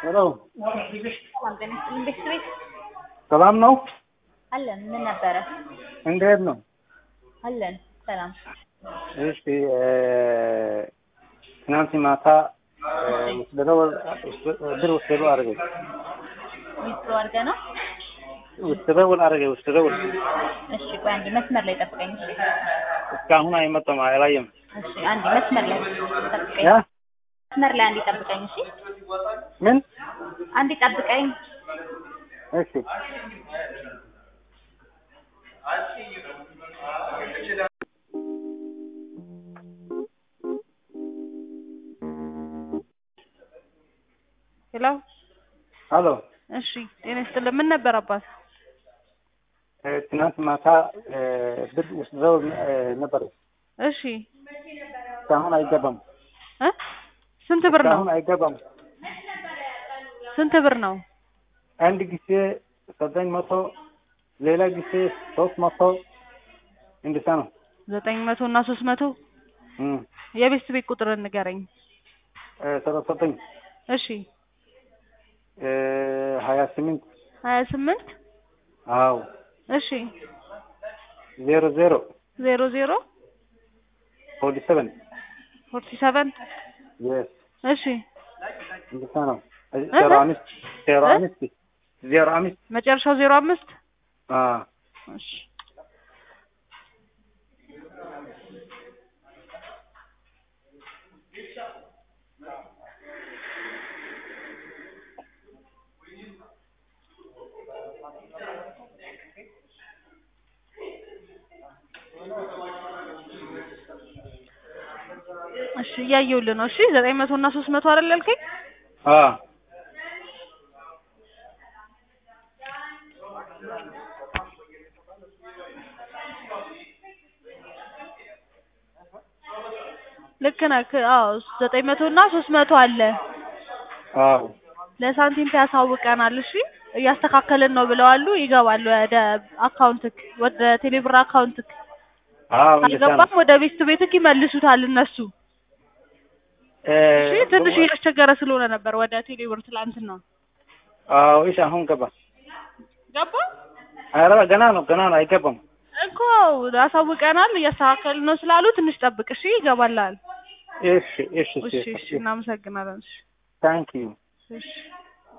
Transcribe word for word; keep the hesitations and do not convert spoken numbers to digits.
Hello. ሰላም ጤና ይስጥልኝ ቤተሰቤት ሰላም ነው? አለን። ምን ነበረ? እንዴት ነው? አለን ሰላም። እሺ ትናንት ማታ ወስደው ብር ወስደው አረገ ዊትሮ አድርገ ነው? ወስደው አረገ ወስደው እሺ ቆይ አንዴ መስመር ላይ ጠብቀኝ። እሺ እስካሁን አይመጣም አላየም። እሺ አንዴ መስመር ላይ ጠብቀኝ። ያ መስመር ላይ አንዴ ጠብቀኝ። እሺ ምን አንዴ ጠብቀኝ። እሺ ሄሎ አሎ እሺ ጤና ይስጥልኝ። ምን ነበር አባት? ትናንት ማታ ብር ወስደው ነበር። እሺ እስካሁን አይገባም። እ ስንት ብር ነው? እስካሁን አይገባም። ስንት ብር ነው? አንድ ጊዜ ዘጠኝ መቶ ሌላ ጊዜ ሶስት መቶ እንደዛ ነው። ዘጠኝ መቶ እና ሶስት መቶ እም የቤት ቤት ቁጥር ንገረኝ። ሰላሳ ዘጠኝ እሺ ሀያ ስምንት ሀያ ስምንት አዎ እሺ ዜሮ ዜሮ ዜሮ ዜሮ ፎርቲ ሰቨን ፎርቲ ሰቨን yes እሺ እንደዛ ነው። ዜሮ አምስት ዜሮ አምስት ዜሮ አምስት መጨረሻው ዜሮ አምስት አ እሺ እሺ እያየሁልህ ነው። እሺ ዘጠኝ መቶ እና ሶስት መቶ አይደል ያልከኝ? አ ልክ ነህ። አዎ ዘጠኝ መቶ እና ሶስት መቶ አለ። አዎ ለሳንቲም ያሳውቀናል። እሺ እያስተካከልን ነው ብለዋል። ይገባል ወደ አካውንትክ ወደ ቴሌብር አካውንትክ። አዎ እንደዛ አይገባም ነው። ወደ ቤት ቤትክ ይመልሱታል እነሱ። እሺ ትንሽ እያስቸገረ ስለሆነ ነበር ወደ ቴሌብር ትላንትና። አዎ እሺ አሁን ገባ ገባ? ኧረ ገና ነው ገና ነው አይገባም እኮ አሳውቀናል። እያስተካከልን ነው ስላሉ ትንሽ ጠብቅ። እሺ ይገባላል። እሺ እሺ እሺ እሺ እናመሰግናለን። እሺ ታንክ ዩ እሺ